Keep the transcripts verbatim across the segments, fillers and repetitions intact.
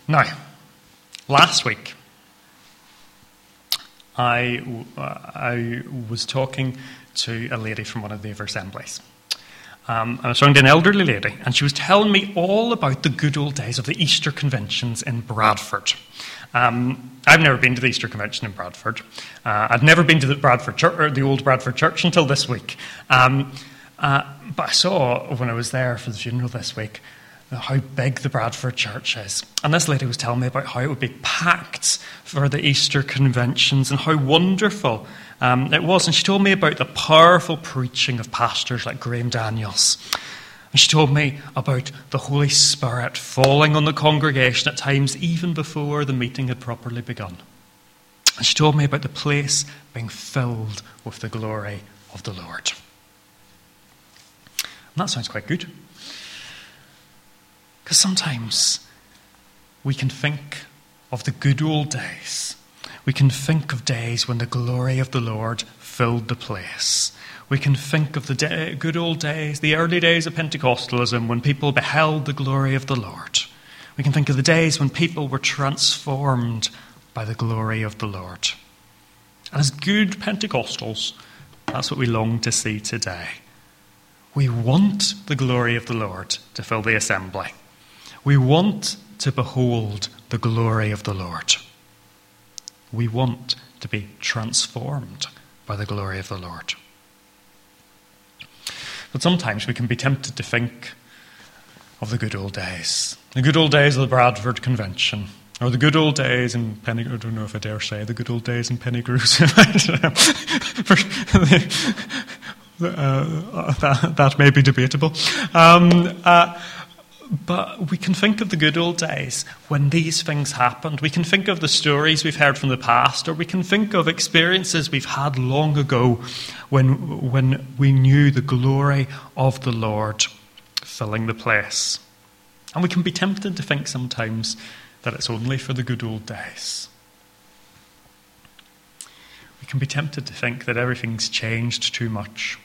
Now, last week, I, I was talking to a lady from one of the other assemblies. Um, I was talking to an elderly lady, and she was telling me all about the good old days of the Easter conventions in Bradford. Um, I've never been to the Easter convention in Bradford. Uh, I'd never been to the Bradford church, or the old Bradford church until this week. Um, uh, but I saw when I was there for the funeral this week how big the Bradford church is. And this lady was telling me about how it would be packed for the Easter conventions and how wonderful um, it was. And she told me about the powerful preaching of pastors like Graham Daniels. And she told me about the Holy Spirit falling on the congregation at times even before the meeting had properly begun. And she told me about the place being filled with the glory of the Lord. And that sounds quite good. Because sometimes we can think of the good old days. We can think of days when the glory of the Lord filled the place. We can think of the day, good old days, the early days of Pentecostalism, when people beheld the glory of the Lord. We can think of the days when people were transformed by the glory of the Lord. And as good Pentecostals, that's what we long to see today. We want the glory of the Lord to fill the assembly. We want to behold the glory of the Lord. We want to be transformed by the glory of the Lord. But sometimes we can be tempted to think of the good old days. The good old days of the Bradford Convention. Or the good old days in Penny... I don't know if I dare say the good old days in Pennygroes. uh, that, that may be debatable. Um... Uh, But we can think of the good old days when these things happened. We can think of the stories we've heard from the past, or we can think of experiences we've had long ago when, when we knew the glory of the Lord filling the place. And we can be tempted to think sometimes that it's only for the good old days. We can be tempted to think that everything's changed too much.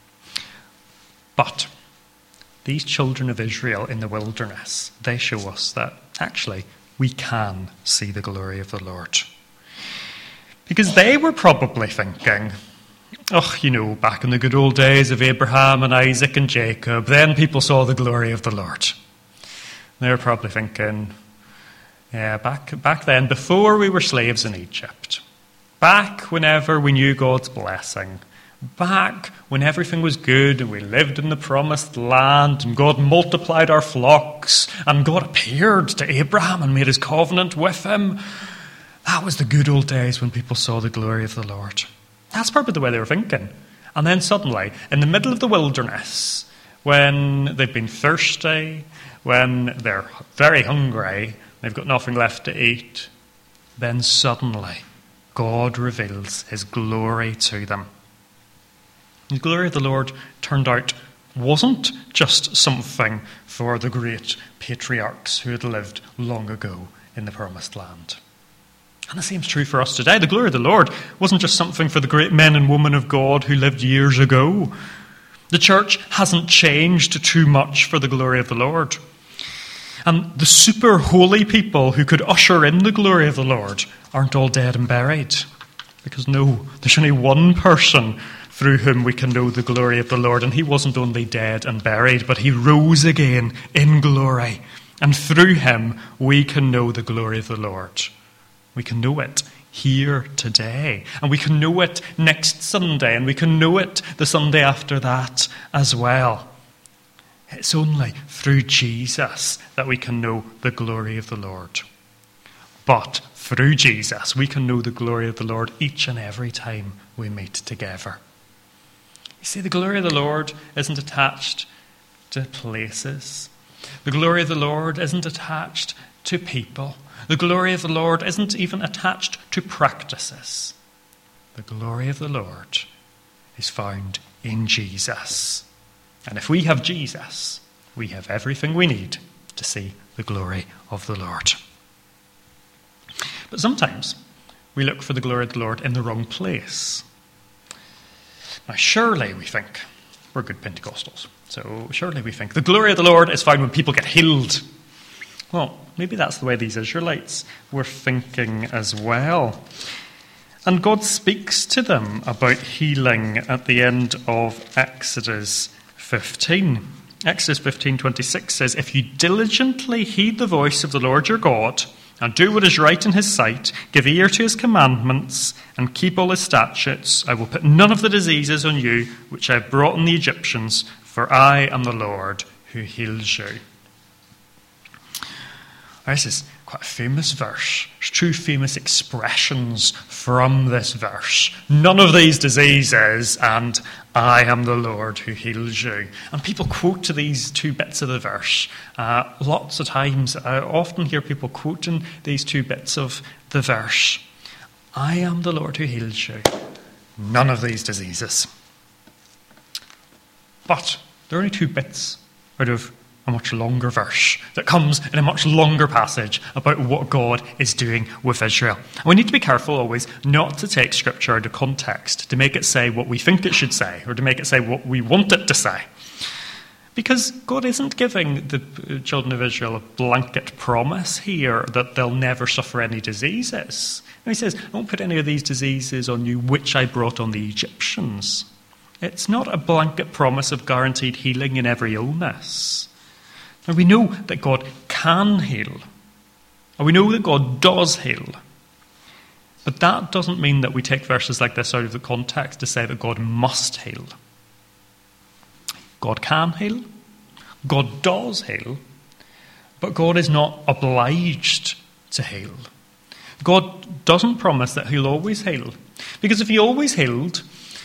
But these children of Israel in the wilderness, they show us that actually we can see the glory of the Lord. Because they were probably thinking, oh, you know, back in the good old days of Abraham and Isaac and Jacob, then people saw the glory of the Lord. They were probably thinking, yeah, back, back then, before we were slaves in Egypt, back whenever we knew God's blessing, back when everything was good and we lived in the promised land and God multiplied our flocks and God appeared to Abraham and made his covenant with him. That was the good old days when people saw the glory of the Lord. That's probably the way they were thinking. And then suddenly, in the middle of the wilderness, when they've been thirsty, when they're very hungry, they've got nothing left to eat, then suddenly God reveals his glory to them. The glory of the Lord turned out wasn't just something for the great patriarchs who had lived long ago in the promised land. And the same is true for us today. The glory of the Lord wasn't just something for the great men and women of God who lived years ago. The church hasn't changed too much for the glory of the Lord. And the super holy people who could usher in the glory of the Lord aren't all dead and buried. Because no, there's only one person through whom we can know the glory of the Lord. And he wasn't only dead and buried, but he rose again in glory. And through him, we can know the glory of the Lord. We can know it here today. And we can know it next Sunday. And we can know it the Sunday after that as well. It's only through Jesus that we can know the glory of the Lord. But through Jesus, we can know the glory of the Lord each and every time we meet together. You see, the glory of the Lord isn't attached to places. The glory of the Lord isn't attached to people. The glory of the Lord isn't even attached to practices. The glory of the Lord is found in Jesus. And if we have Jesus, we have everything we need to see the glory of the Lord. But sometimes we look for the glory of the Lord in the wrong place. Now, surely we think, we're good Pentecostals, so surely we think the glory of the Lord is found when people get healed. Well, Maybe that's the way these Israelites were thinking as well. And God speaks to them about healing at the end of Exodus fifteen. Exodus fifteen twenty-six says, "If you diligently heed the voice of the Lord your God, and do what is right in his sight, give ear to his commandments, and keep all his statutes, I will put none of the diseases on you which I have brought on the Egyptians, for I am the Lord who heals you." This is quite a famous verse. There's two famous expressions from this verse. None of these diseases, and I am the Lord who heals you. And people quote to these two bits of the verse. Uh, lots of times, I often hear people quoting these two bits of the verse. I am the Lord who heals you. None of these diseases. But there are only two bits out of a much longer verse that comes in a much longer passage about what God is doing with Israel. And we need to be careful always not to take Scripture out of context, to make it say what we think it should say, or to make it say what we want it to say. Because God isn't giving the children of Israel a blanket promise here that they'll never suffer any diseases. And he says, "I won't put any of these diseases on you which I brought on the Egyptians." It's not a blanket promise of guaranteed healing in every illness. And we know that God can heal. And we know that God does heal. But that doesn't mean that we take verses like this out of the context to say that God must heal. God can heal. God does heal. But God is not obliged to heal. God doesn't promise that he'll always heal. Because if he always healed,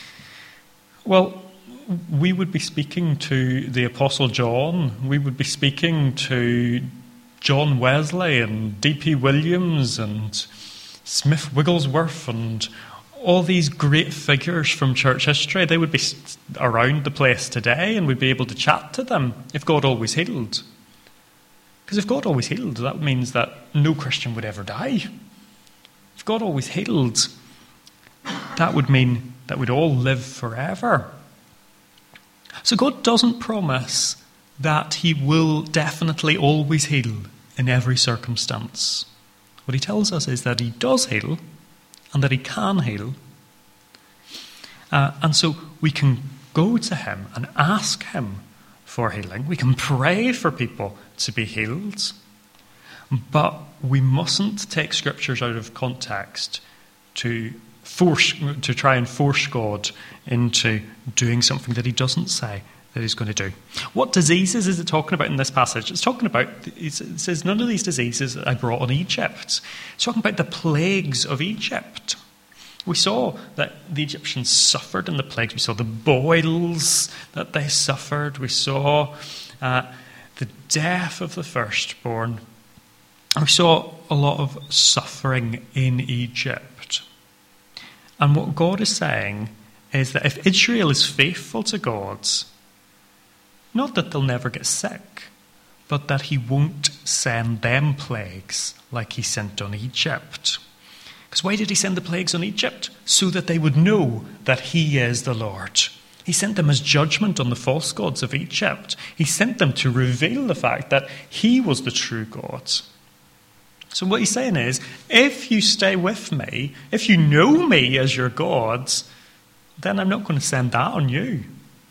well, we would be speaking to the Apostle John. We would be speaking to John Wesley and D P Williams and Smith Wigglesworth and all these great figures from church history. They would be around the place today and we'd be able to chat to them if God always healed. Because if God always healed, that means that no Christian would ever die. If God always healed, that would mean that we'd all live forever. So God doesn't promise that he will definitely always heal in every circumstance. What he tells us is that he does heal and that he can heal. Uh, and so we can go to him and ask him for healing. We can pray for people to be healed. But we mustn't take scriptures out of context to force to try and force God into doing something that he doesn't say that he's going to do. What diseases is it talking about in this passage? It's talking about, it says, none of these diseases I brought on Egypt. It's talking about the plagues of Egypt. We saw that the Egyptians suffered in the plagues. We saw the boils that they suffered. We saw uh, the death of the firstborn. We saw a lot of suffering in Egypt. And what God is saying is that if Israel is faithful to God, not that they'll never get sick, but that he won't send them plagues like he sent on Egypt. Because why did he send the plagues on Egypt? So that they would know that he is the Lord. He sent them as judgment on the false gods of Egypt. He sent them to reveal the fact that he was the true God. So what he's saying is, if you stay with me, if you know me as your God, then I'm not going to send that on you.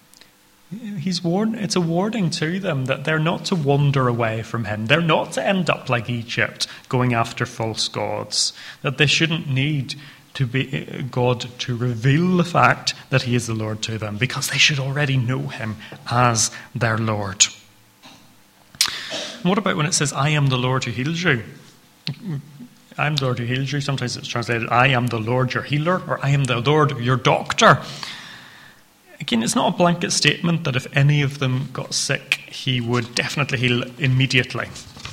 He's warn, it's a warning to them that they're not to wander away from him. They're not to end up like Egypt, going after false gods. That they shouldn't need to be God to reveal the fact that he is the Lord to them, because they should already know him as their Lord. And what about when it says, I am the Lord who heals you? I am the Lord who heals you. Sometimes it's translated, I am the Lord your healer, or I am the Lord your doctor. Again, it's not a blanket statement that if any of them got sick, he would definitely heal immediately.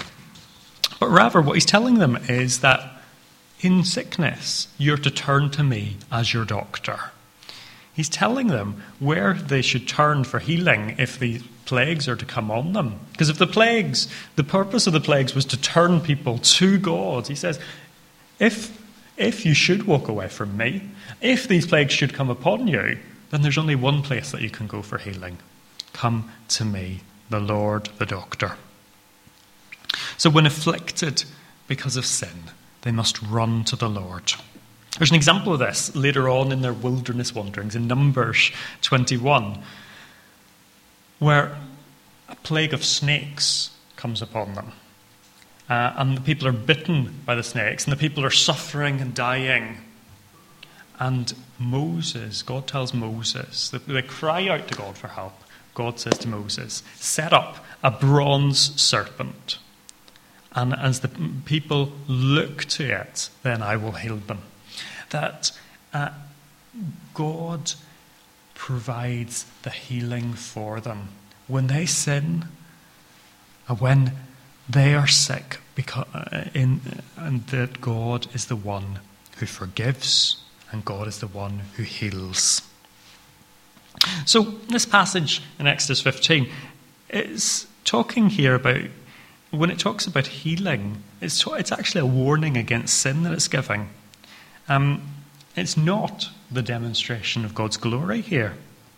But rather, what he's telling them is that in sickness, you're to turn to me as your doctor. He's telling them where they should turn for healing if the plagues are to come on them. Because if the plagues, the purpose of the plagues was to turn people to God, he says, if, if you should walk away from me, if these plagues should come upon you, then there's only one place that you can go for healing. Come to me, the Lord, the doctor. So when afflicted because of sin, they must run to the Lord. There's an example of this later on in their wilderness wanderings in Numbers twenty-one, where a plague of snakes comes upon them. Uh, and the people are bitten by the snakes, and the people are suffering and dying. And Moses, God tells Moses, that they cry out to God for help. God says to Moses, set up a bronze serpent, and as the people look to it, then I will heal them. That uh, God provides the healing for them when they sin, and when they are sick, because in, and that God is the one who forgives, and God is the one who heals. So this passage in Exodus fifteen is talking here about, when it talks about healing, it's, it's actually a warning against sin that it's giving. Um, it's not the demonstration of God's glory here.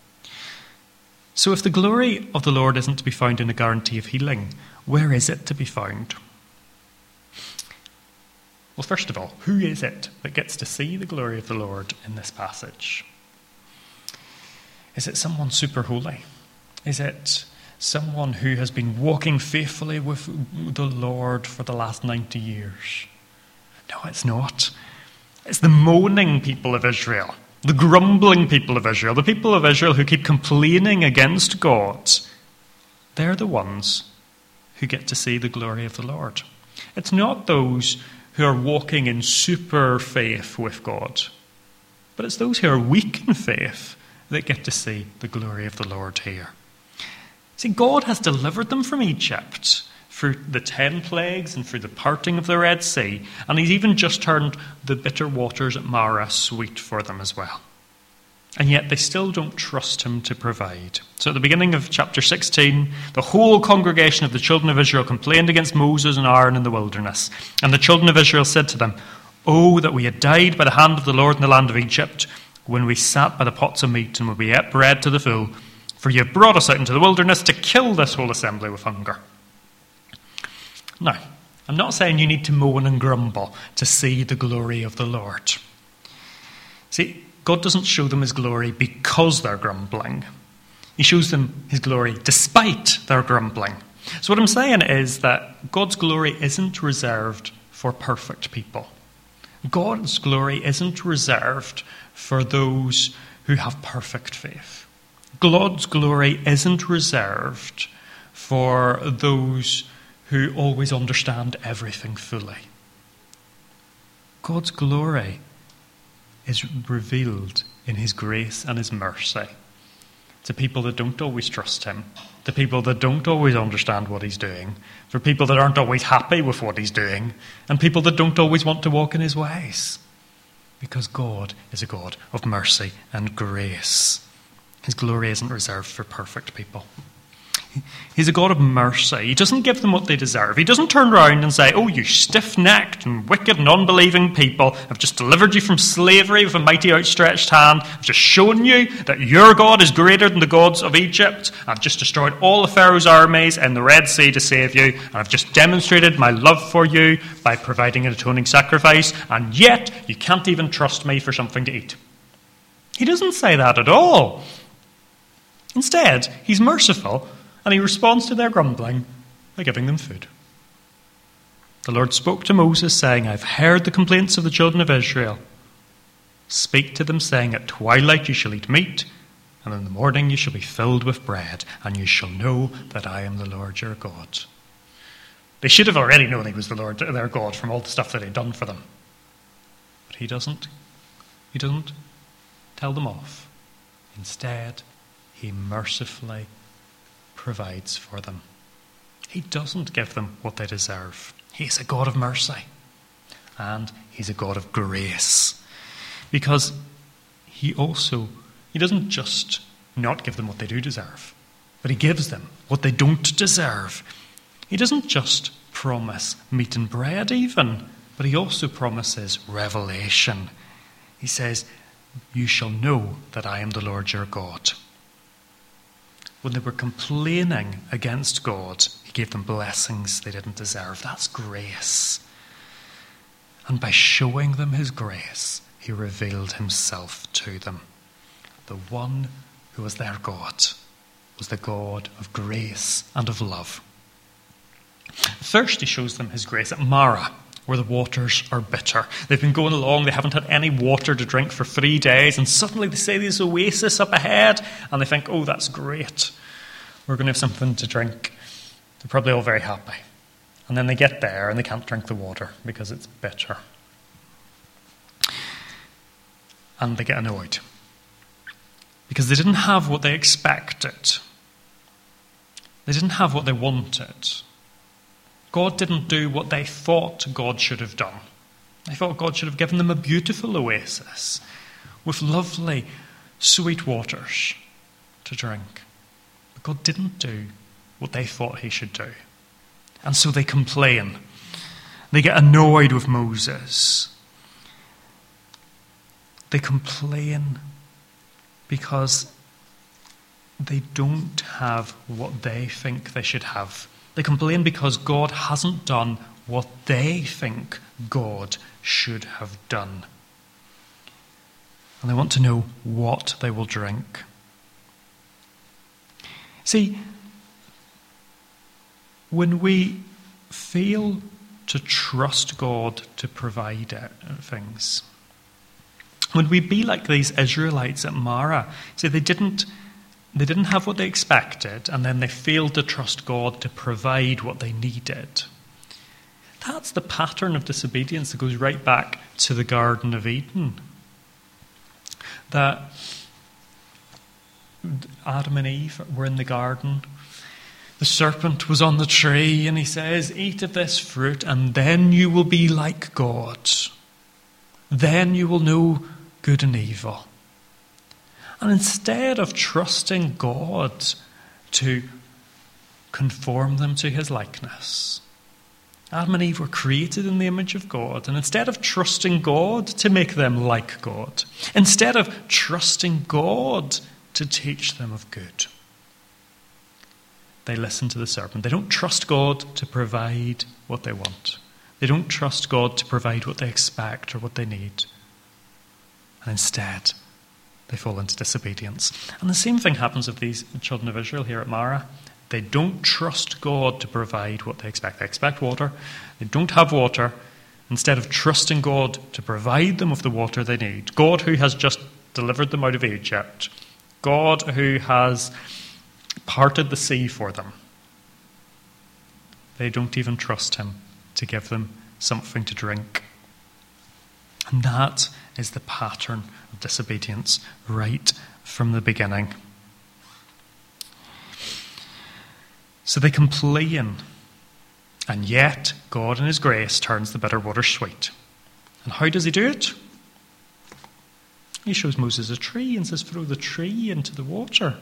So if the glory of the Lord isn't to be found in a guarantee of healing, where is it to be found? Well, first of all, who is it that gets to see the glory of the Lord in this passage? Is it someone super holy? Is it someone who has been walking faithfully with the Lord for the last ninety years? No, it's not. It's the moaning people of Israel, the grumbling people of Israel, the people of Israel who keep complaining against God. They're the ones who get to see the glory of the Lord. It's not those who are walking in super faith with God, but it's those who are weak in faith that get to see the glory of the Lord here. See, God has delivered them from Egypt through the ten plagues and through the parting of the Red Sea, and he's even just turned the bitter waters at Marah sweet for them as well. And yet they still don't trust him to provide. So at the beginning of chapter sixteen, the whole congregation of the children of Israel complained against Moses and Aaron in the wilderness. And the children of Israel said to them, "Oh, that we had died by the hand of the Lord in the land of Egypt, when we sat by the pots of meat and when we ate bread to the full. For you have brought us out into the wilderness to kill this whole assembly with hunger." Now, I'm not saying you need to moan and grumble to see the glory of the Lord. See, God doesn't show them his glory because they're grumbling. He shows them his glory despite their grumbling. So what I'm saying is that God's glory isn't reserved for perfect people. God's glory isn't reserved for those who have perfect faith. God's glory isn't reserved for those who always understand everything fully. God's glory is revealed in his grace and his mercy to people that don't always trust him, to people that don't always understand what he's doing, for people that aren't always happy with what he's doing, and people that don't always want to walk in his ways. Because God is a God of mercy and grace. His glory isn't reserved for perfect people. He's a God of mercy. He doesn't give them what they deserve. He doesn't turn around and say, "Oh, you stiff-necked and wicked and unbelieving people, I've just delivered you from slavery with a mighty outstretched hand. I've just shown you that your God is greater than the gods of Egypt. I've just destroyed all of Pharaoh's armies in the Red Sea to save you. And I've just demonstrated my love for you by providing an atoning sacrifice. And yet, you can't even trust me for something to eat." He doesn't say that at all. Instead, he's merciful, and he responds to their grumbling by giving them food. The Lord spoke to Moses, saying, "I've heard the complaints of the children of Israel. Speak to them, saying, at twilight you shall eat meat, and in the morning you shall be filled with bread, and you shall know that I am the Lord your God." They should have already known he was the Lord their God from all the stuff that he'd done for them. But he doesn't. He doesn't tell them off. Instead, he mercifully provides for them. He doesn't give them what they deserve. He's a God of mercy. And he's a God of grace. Because he also, he doesn't just not give them what they do deserve, but he gives them what they don't deserve. He doesn't just promise meat and bread even, but he also promises revelation. He says, "You shall know that I am the Lord your God." when they were complaining against God, he gave them blessings they didn't deserve. That's grace. And by showing them his grace, he revealed himself to them. The one who was their God was the God of grace and of love. First, he shows them his grace at Marah, where the waters are bitter. They've been going along, they haven't had any water to drink for three days, and suddenly they see this oasis up ahead, and they think, oh, that's great. We're going to have something to drink. They're probably all very happy. And then they get there, and they can't drink the water because it's bitter. And they get annoyed. Because they didn't have what they expected. They didn't have what they wanted. God didn't do what they thought God should have done. They thought God should have given them a beautiful oasis with lovely, sweet waters to drink. But God didn't do what they thought he should do. And so they complain. They get annoyed with Moses. They complain because they don't have what they think they should have. They complain because God hasn't done what they think God should have done. And they want to know what they will drink. See, when we fail to trust God to provide things, when we be like these Israelites at Marah, see, they didn't They didn't have what they expected, and then they failed to trust God to provide what they needed. That's the pattern of disobedience that goes right back to the Garden of Eden. That Adam and Eve were in the garden. The serpent was on the tree, and he says, eat of this fruit, and then you will be like God. Then you will know good and evil. And instead of trusting God to conform them to his likeness, Adam and Eve were created in the image of God. And instead of trusting God to make them like God, instead of trusting God to teach them of good, they listen to the serpent. They don't trust God to provide what they want. They don't trust God to provide what they expect or what they need. And instead, they fall into disobedience. And the same thing happens with these children of Israel here at Marah. They don't trust God to provide what they expect. They expect water. They don't have water. Instead of trusting God to provide them with the water they need, God who has just delivered them out of Egypt, God who has parted the sea for them, they don't even trust him to give them something to drink. And that is the pattern of disobedience right from the beginning. So they complain, and yet God in his grace turns the bitter water sweet. And how does he do it? He shows Moses a tree and says, throw the tree into the water.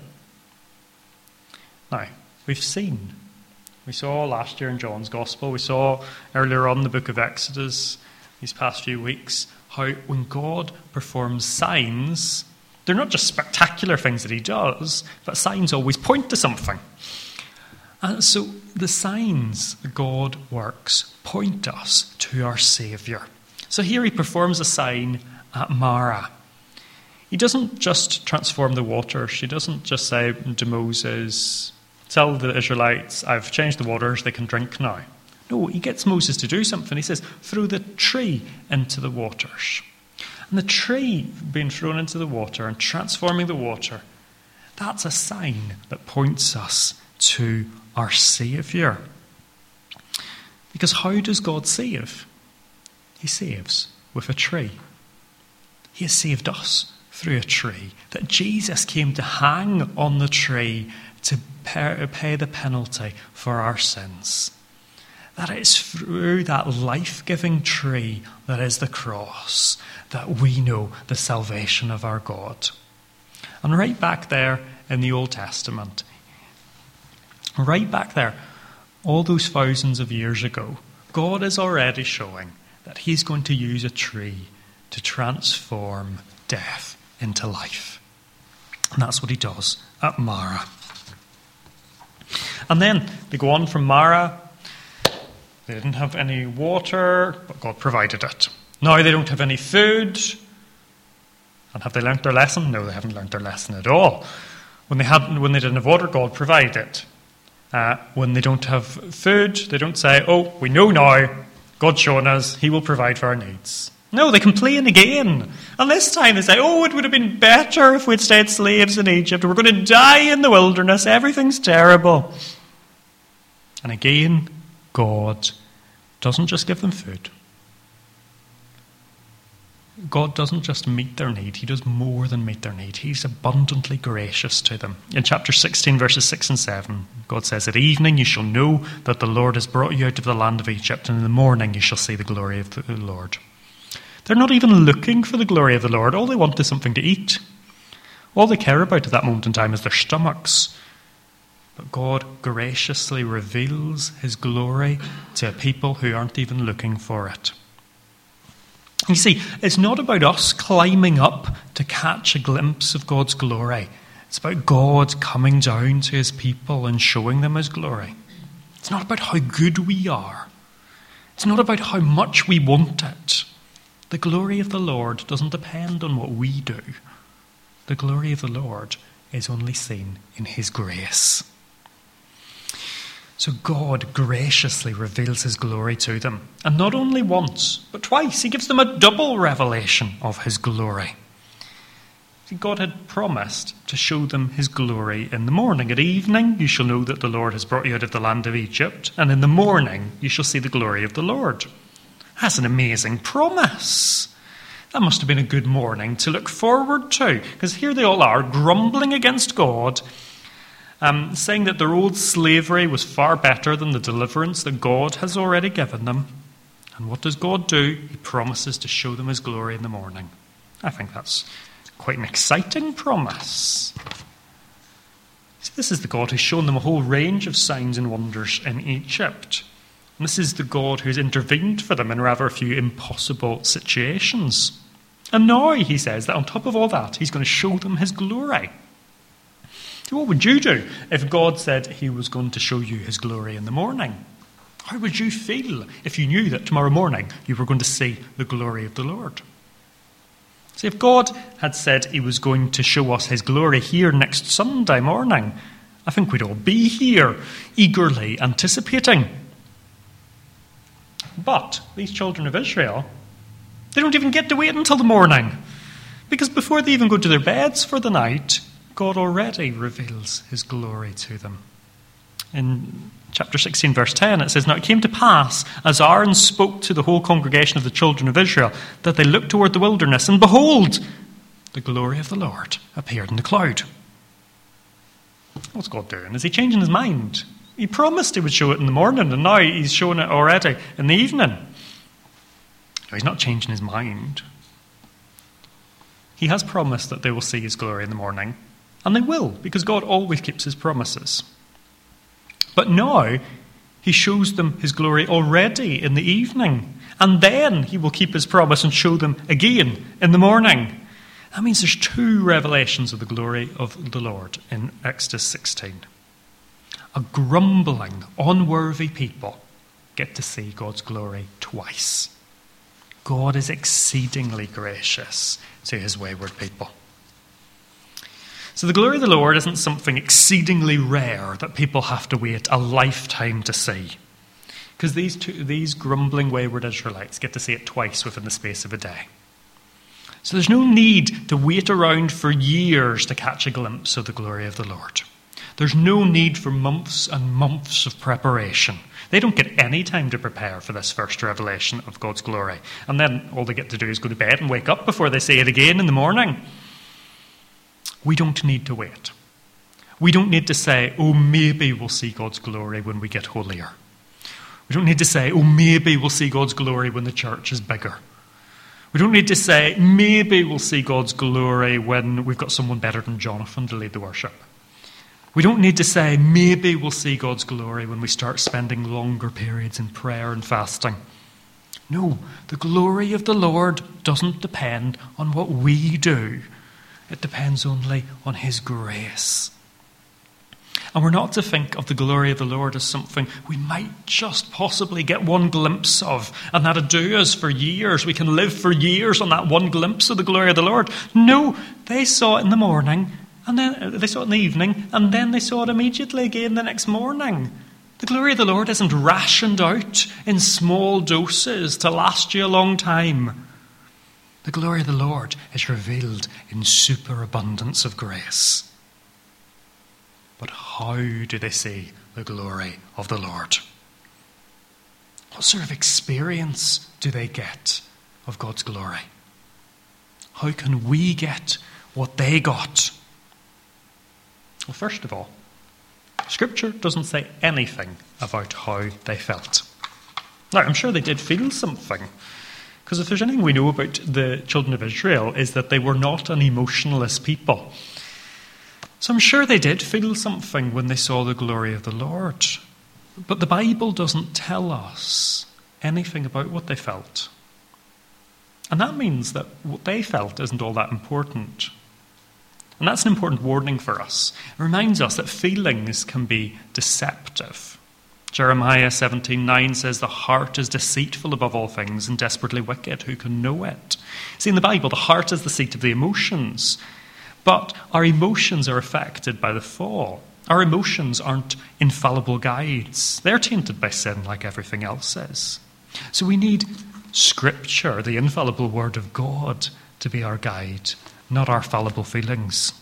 Now, we've seen, we saw last year in John's Gospel, we saw earlier on in the book of Exodus, these past few weeks, how when God performs signs, they're not just spectacular things that he does, but signs always point to something. And so the signs God works point us to our Saviour. So here he performs a sign at Marah. He doesn't just transform the waters. He doesn't just say to Moses, tell the Israelites, I've changed the waters, they can drink now. No, he gets Moses to do something. He says, throw the tree into the waters. And the tree being thrown into the water and transforming the water, that's a sign that points us to our Saviour. Because how does God save? He saves with a tree. He has saved us through a tree. That Jesus came to hang on the tree to pay the penalty for our sins. That it's through that life-giving tree that is the cross that we know the salvation of our God. And right back there in the Old Testament, right back there, all those thousands of years ago, God is already showing that he's going to use a tree to transform death into life. And that's what he does at Marah. And then they go on from Marah. They didn't have any water, but God provided it. Now they don't have any food. And have they learnt their lesson? No, they haven't learnt their lesson at all. When they had, when they didn't have water, God provided. Uh, when they don't have food, they don't say, oh, we know now, God's shown us, he will provide for our needs. No, they complain again. And this time they say, oh, it would have been better if we'd stayed slaves in Egypt. We're going to die in the wilderness. Everything's terrible. And again, God doesn't just give them food. God doesn't just meet their need, he does more than meet their need. He's abundantly gracious to them. In chapter sixteen, verses six and seven, God says, at evening you shall know that the Lord has brought you out of the land of Egypt, and in the morning you shall see the glory of the Lord. They're not even looking for the glory of the Lord. All they want is something to eat. All they care about at that moment in time is their stomachs. But God graciously reveals his glory to a people who aren't even looking for it. You see, it's not about us climbing up to catch a glimpse of God's glory. It's about God coming down to his people and showing them his glory. It's not about how good we are. It's not about how much we want it. The glory of the Lord doesn't depend on what we do. The glory of the Lord is only seen in his grace. So God graciously reveals his glory to them. And not only once, but twice. He gives them a double revelation of his glory. See, God had promised to show them his glory in the morning. At evening, you shall know that the Lord has brought you out of the land of Egypt. And in the morning, you shall see the glory of the Lord. That's an amazing promise. That must have been a good morning to look forward to. Because here they all are, grumbling against God, Um, saying that their old slavery was far better than the deliverance that God has already given them. And what does God do? He promises to show them his glory in the morning. I think that's quite an exciting promise. See, this is the God who's shown them a whole range of signs and wonders in Egypt. And this is the God who's intervened for them in rather a few impossible situations. And now he says that on top of all that, he's going to show them his glory. So what would you do if God said he was going to show you his glory in the morning? How would you feel if you knew that tomorrow morning you were going to see the glory of the Lord? See, if God had said he was going to show us his glory here next Sunday morning, I think we'd all be here, eagerly anticipating. But these children of Israel, they don't even get to wait until the morning. Because before they even go to their beds for the night, God already reveals his glory to them. In chapter sixteen, verse ten, it says, now it came to pass, as Aaron spoke to the whole congregation of the children of Israel, that they looked toward the wilderness, and behold, the glory of the Lord appeared in the cloud. What's God doing? Is he changing his mind? He promised he would show it in the morning, and now he's showing it already in the evening. No, he's not changing his mind. He has promised that they will see his glory in the morning. And they will, because God always keeps his promises. But now, he shows them his glory already in the evening. And then he will keep his promise and show them again in the morning. That means there's two revelations of the glory of the Lord in Exodus sixteen. A grumbling, unworthy people get to see God's glory twice. God is exceedingly gracious to his wayward people. So the glory of the Lord isn't something exceedingly rare that people have to wait a lifetime to see. Because these two, these grumbling, wayward Israelites get to see it twice within the space of a day. So there's no need to wait around for years to catch a glimpse of the glory of the Lord. There's no need for months and months of preparation. They don't get any time to prepare for this first revelation of God's glory. And then all they get to do is go to bed and wake up before they see it again in the morning. We don't need to wait. We don't need to say, oh, maybe we'll see God's glory when we get holier. We don't need to say, oh, maybe we'll see God's glory when the church is bigger. We don't need to say, maybe we'll see God's glory when we've got someone better than Jonathan to lead the worship. We don't need to say, maybe we'll see God's glory when we start spending longer periods in prayer and fasting. No, the glory of the Lord doesn't depend on what we do. It depends only on his grace. And we're not to think of the glory of the Lord as something we might just possibly get one glimpse of, and that'll do us for years. We can live for years on that one glimpse of the glory of the Lord. No, they saw it in the morning, and then they saw it in the evening, and then they saw it immediately again the next morning. The glory of the Lord isn't rationed out in small doses to last you a long time. The glory of the Lord is revealed in superabundance of grace. But how do they see the glory of the Lord? What sort of experience do they get of God's glory? How can we get what they got? Well, first of all, Scripture doesn't say anything about how they felt. Now, I'm sure they did feel something, because if there's anything we know about the children of Israel is that they were not an emotionless people. So I'm sure they did feel something when they saw the glory of the Lord. But the Bible doesn't tell us anything about what they felt. And that means that what they felt isn't all that important. And that's an important warning for us. It reminds us that feelings can be deceptive. Jeremiah seventeen nine says, "The heart is deceitful above all things and desperately wicked. Who can know it?" See, in the Bible, the heart is the seat of the emotions. But our emotions are affected by the fall. Our emotions aren't infallible guides. They're tainted by sin like everything else is. So we need Scripture, the infallible Word of God, to be our guide, not our fallible feelings.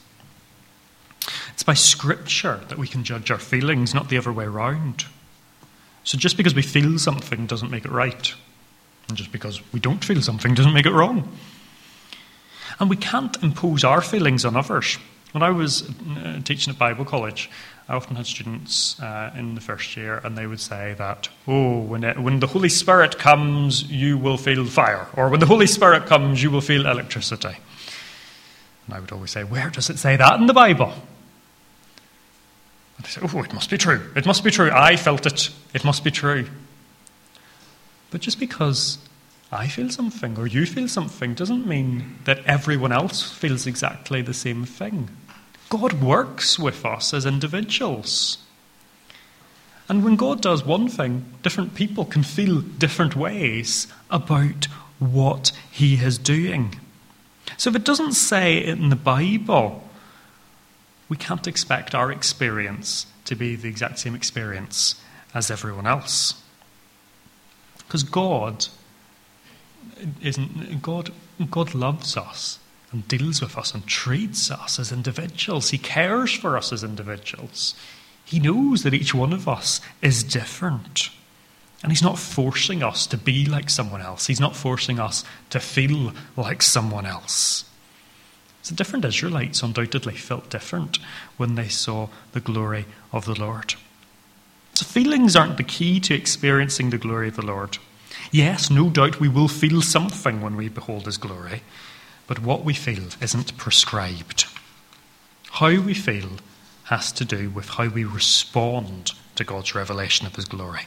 It's by Scripture that we can judge our feelings, not the other way around. So just because we feel something doesn't make it right. And just because we don't feel something doesn't make it wrong. And we can't impose our feelings on others. When I was uh, teaching at Bible college, I often had students uh, in the first year, and they would say that, oh, when, it, when the Holy Spirit comes, you will feel fire. Or when the Holy Spirit comes, you will feel electricity. And I would always say, where does it say that in the Bible? And they say, oh, it must be true. It must be true. I felt it. It must be true. But just because I feel something or you feel something doesn't mean that everyone else feels exactly the same thing. God works with us as individuals. And when God does one thing, different people can feel different ways about what he is doing. So if it doesn't say it in the Bible, we can't expect our experience to be the exact same experience as everyone else. Because God isn't God God loves us and deals with us and treats us as individuals. He cares for us as individuals. He knows that each one of us is different. And he's not forcing us to be like someone else. He's not forcing us to feel like someone else. So different Israelites undoubtedly felt different when they saw the glory of the Lord. So feelings aren't the key to experiencing the glory of the Lord. Yes, no doubt we will feel something when we behold his glory, but what we feel isn't prescribed. How we feel has to do with how we respond to God's revelation of his glory.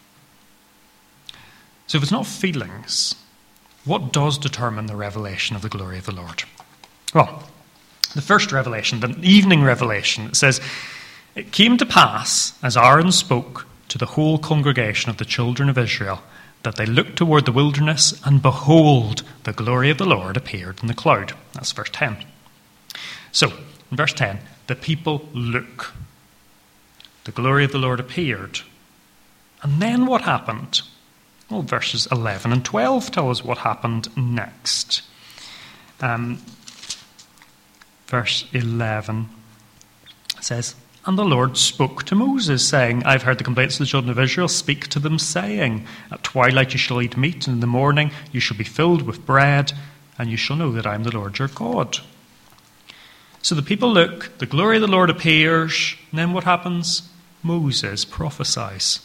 So if it's not feelings, what does determine the revelation of the glory of the Lord? Well, the first revelation, the evening revelation, it says, "It came to pass, as Aaron spoke to the whole congregation of the children of Israel, that they looked toward the wilderness, and behold, the glory of the Lord appeared in the cloud." That's verse ten. So, in verse ten, the people look. The glory of the Lord appeared. And then what happened? Well, verses eleven and twelve tell us what happened next. Um, verse eleven says, "And the Lord spoke to Moses, saying, I've heard the complaints of the children of Israel. Speak to them, saying, At twilight you shall eat meat, and in the morning you shall be filled with bread, and you shall know that I am the Lord your God." So the people look, the glory of the Lord appears, and then what happens? Moses prophesies.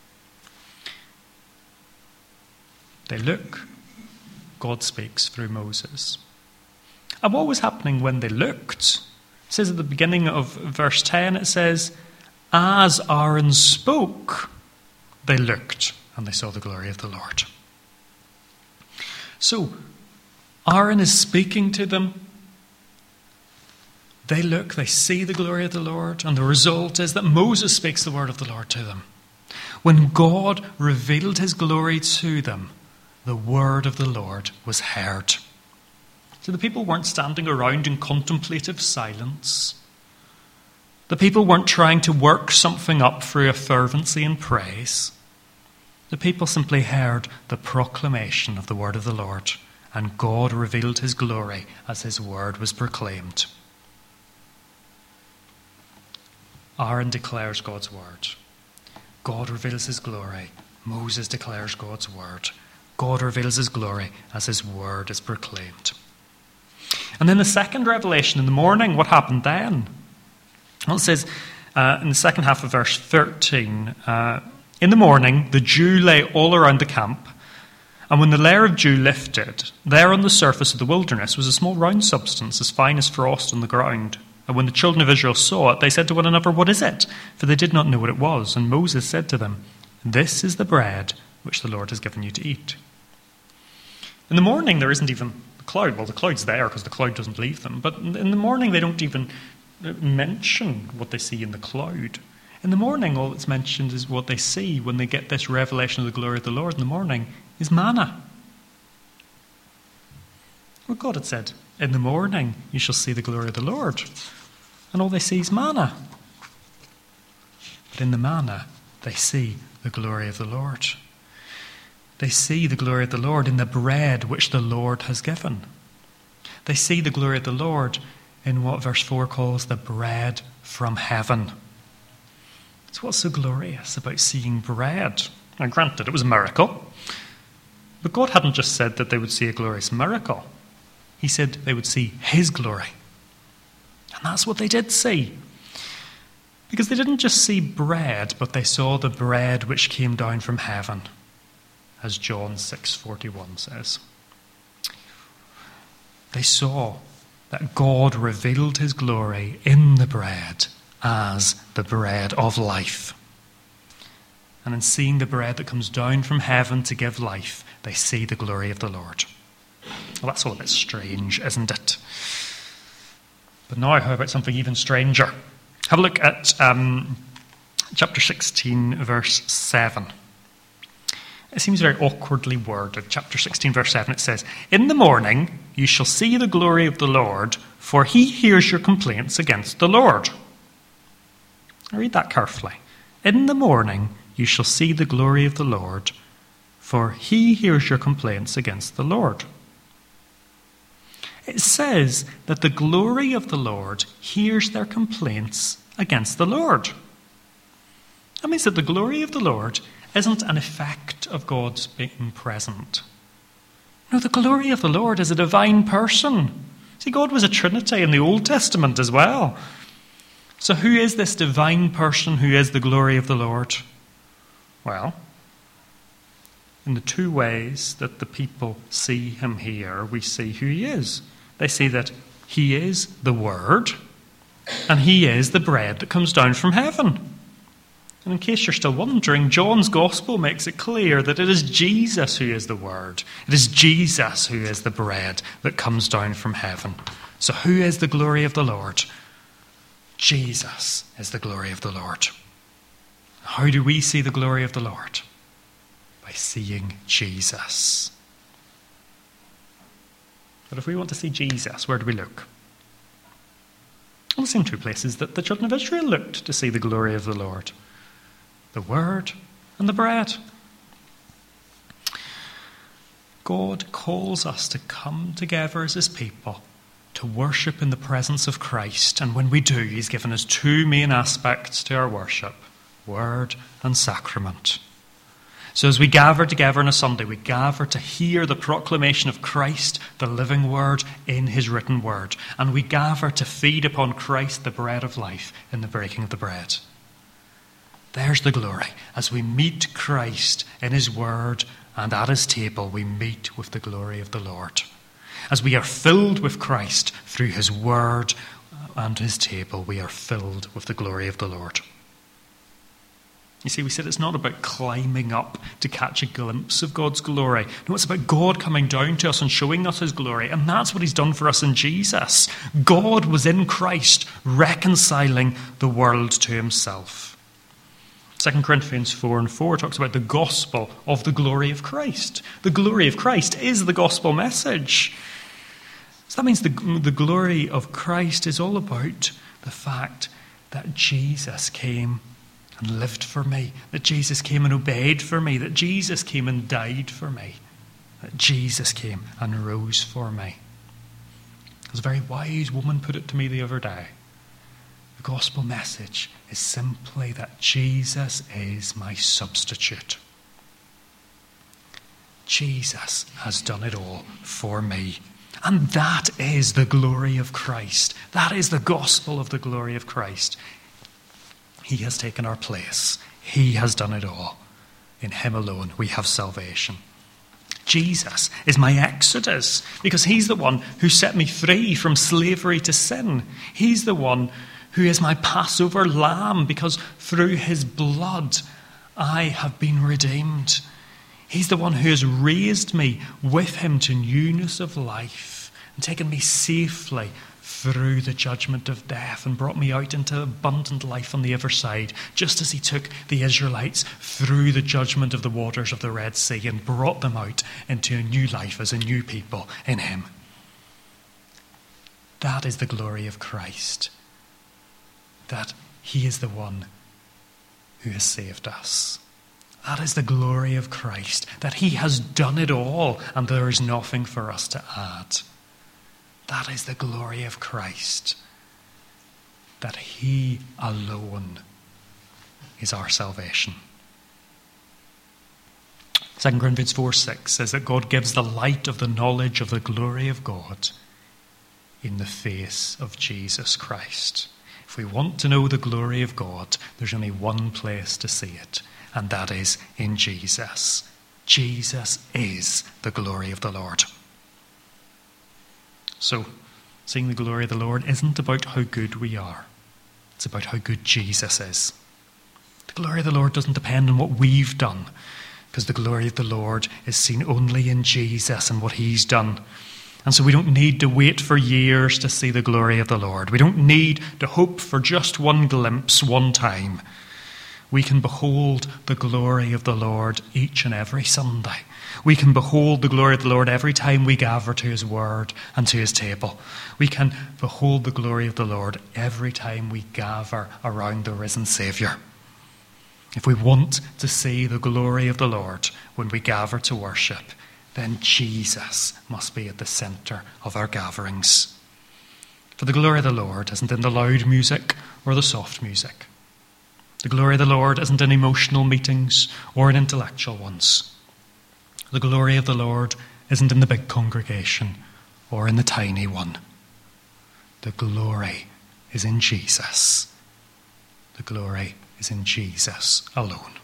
They look, God speaks through Moses. And what was happening when they looked? It says at the beginning of verse ten, it says, as Aaron spoke, they looked and they saw the glory of the Lord. So, Aaron is speaking to them. They look, they see the glory of the Lord, and the result is that Moses speaks the word of the Lord to them. When God revealed his glory to them, the word of the Lord was heard. So the people weren't standing around in contemplative silence. The people weren't trying to work something up through a fervency and praise. The people simply heard the proclamation of the word of the Lord, and God revealed his glory as his word was proclaimed. Aaron declares God's word. God reveals his glory. Moses declares God's word. God reveals his glory as his word is proclaimed. And then the second revelation in the morning, what happened then? Well, it says uh, in the second half of verse thirteen, uh, in the morning the dew lay all around the camp, and when the layer of dew lifted, there on the surface of the wilderness was a small round substance as fine as frost on the ground. And when the children of Israel saw it, they said to one another, "What is it?" For they did not know what it was. And Moses said to them, "This is the bread which the Lord has given you to eat." In the morning there isn't even a cloud. Well, the cloud's there because the cloud doesn't leave them. But in the morning they don't even mention what they see in the cloud. In the morning all that's mentioned is what they see when they get this revelation of the glory of the Lord in the morning is manna. Well, God had said, "In the morning you shall see the glory of the Lord." And all they see is manna. But in the manna they see the glory of the Lord. They see the glory of the Lord in the bread which the Lord has given. They see the glory of the Lord in what verse four calls the bread from heaven. It's what's so glorious about seeing bread. Now, granted, it was a miracle. But God hadn't just said that they would see a glorious miracle. He said they would see his glory. And that's what they did see. Because they didn't just see bread, but they saw the bread which came down from heaven, as John six forty-one says. They saw that God revealed his glory in the bread as the bread of life. And in seeing the bread that comes down from heaven to give life, they see the glory of the Lord. Well, that's all a bit strange, isn't it? But now, how about something even stranger? Have a look at um, chapter sixteen, verse seven. It seems very awkwardly worded. Chapter sixteen, verse seven, it says, "In the morning you shall see the glory of the Lord, for he hears your complaints against the Lord." I read that carefully. "In the morning you shall see the glory of the Lord, for he hears your complaints against the Lord." It says that the glory of the Lord hears their complaints against the Lord. That means that the glory of the Lord isn't an effect of God's being present. No, the glory of the Lord is a divine person. See, God was a Trinity in the Old Testament as well. So who is this divine person who is the glory of the Lord? Well, in the two ways that the people see him here, we see who he is. They see that he is the Word, and he is the bread that comes down from heaven. And in case you're still wondering, John's Gospel makes it clear that it is Jesus who is the Word. It is Jesus who is the bread that comes down from heaven. So who is the glory of the Lord? Jesus is the glory of the Lord. How do we see the glory of the Lord? By seeing Jesus. But if we want to see Jesus, where do we look? Well, the same two places that the children of Israel looked to see the glory of the Lord. The Word and the bread. God calls us to come together as his people to worship in the presence of Christ. And when we do, he's given us two main aspects to our worship: word and sacrament. So as we gather together on a Sunday, we gather to hear the proclamation of Christ, the living word, in his written word. And we gather to feed upon Christ, the bread of life, in the breaking of the bread. There's the glory. As we meet Christ in his word and at his table, we meet with the glory of the Lord. As we are filled with Christ through his word and his table, we are filled with the glory of the Lord. You see, we said it's not about climbing up to catch a glimpse of God's glory. No, it's about God coming down to us and showing us his glory. And that's what he's done for us in Jesus. God was in Christ, reconciling the world to himself. Second Corinthians four and four talks about the gospel of the glory of Christ. The glory of Christ is the gospel message. So that means the, the glory of Christ is all about the fact that Jesus came and lived for me, that Jesus came and obeyed for me, that Jesus came and died for me, that Jesus came and rose for me. As a very wise woman put it to me the other day, the gospel message is simply that Jesus is my substitute. Jesus has done it all for me. And that is the glory of Christ. That is the gospel of the glory of Christ. He has taken our place. He has done it all. In him alone we have salvation. Jesus is my exodus because he's the one who set me free from slavery to sin. He's the one who is my Passover lamb because through his blood I have been redeemed. He's the one who has raised me with him to newness of life and taken me safely through the judgment of death and brought me out into abundant life on the other side, just as he took the Israelites through the judgment of the waters of the Red Sea and brought them out into a new life as a new people in him. That is the glory of Christ, that he is the one who has saved us. That is the glory of Christ, that he has done it all and there is nothing for us to add. That is the glory of Christ, that he alone is our salvation. Second Corinthians four six says that God gives the light of the knowledge of the glory of God in the face of Jesus Christ. If we want to know the glory of God, there's only one place to see it, and that is in Jesus. Jesus is the glory of the Lord. So, seeing the glory of the Lord isn't about how good we are. It's about how good Jesus is. The glory of the Lord doesn't depend on what we've done, because the glory of the Lord is seen only in Jesus and what he's done. And so we don't need to wait for years to see the glory of the Lord. We don't need to hope for just one glimpse, one time. We can behold the glory of the Lord each and every Sunday. We can behold the glory of the Lord every time we gather to his word and to his table. We can behold the glory of the Lord every time we gather around the risen Saviour. If we want to see the glory of the Lord when we gather to worship, then Jesus must be at the centre of our gatherings. For the glory of the Lord isn't in the loud music or the soft music. The glory of the Lord isn't in emotional meetings or in intellectual ones. The glory of the Lord isn't in the big congregation or in the tiny one. The glory is in Jesus. The glory is in Jesus alone.